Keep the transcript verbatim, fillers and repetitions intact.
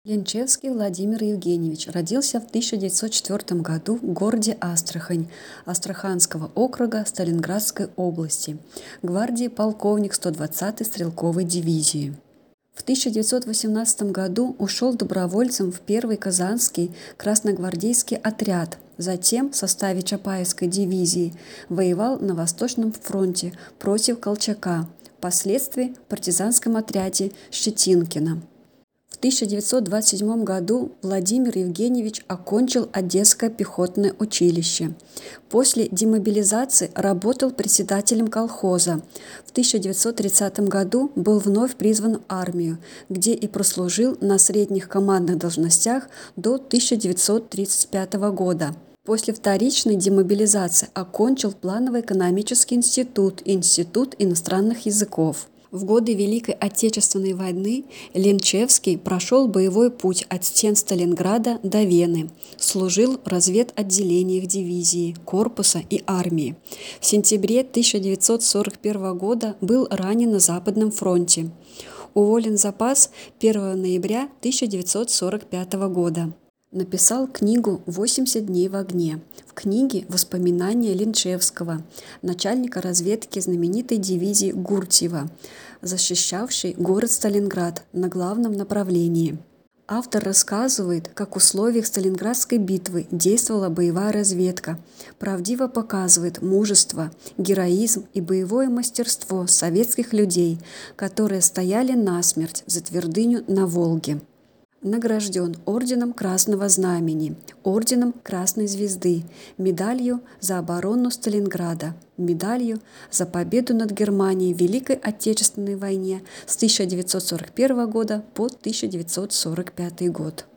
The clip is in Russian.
Ленчевский Владимир Евгеньевич родился в тысяча девятьсот четвёртом году в городе Астрахань Астраханского округа Сталинградской области, гвардии полковник сто двадцатой стрелковой дивизии. В тысяча девятьсот восемнадцатом году ушел добровольцем в первый Казанский красногвардейский отряд, затем в составе Чапаевской дивизии воевал на Восточном фронте против Колчака, впоследствии в партизанском отряде Щетинкина. В тысяча девятьсот двадцать седьмом году Владимир Евгеньевич окончил Одесское пехотное училище. После демобилизации работал председателем колхоза. В тысяча девятьсот тридцатом году был вновь призван в армию, где и прослужил на средних командных должностях до тысяча девятьсот тридцать пятого года. После вторичной демобилизации окончил Плановый экономический институт и Институт иностранных языков. В годы Великой Отечественной войны Ленчевский прошел боевой путь от стен Сталинграда до Вены, служил в разведотделениях дивизии, корпуса и армии. В сентябре тысяча девятьсот сорок первого года был ранен на Западном фронте. Уволен в запас первого ноября тысяча девятьсот сорок пятого года. Написал книгу «восемьдесят дней в огне». В книге воспоминания Ленчевского, начальника разведки знаменитой дивизии Гуртьева, защищавшей город Сталинград на главном направлении. Автор рассказывает, как в условиях Сталинградской битвы действовала боевая разведка, правдиво показывает мужество, героизм и боевое мастерство советских людей, которые стояли насмерть за твердыню на Волге. Награжден орденом Красного Знамени, орденом Красной Звезды, медалью за оборону Сталинграда, медалью за победу над Германией в Великой Отечественной войне с тысяча девятьсот сорок первого года по тысяча девятьсот сорок пятый год.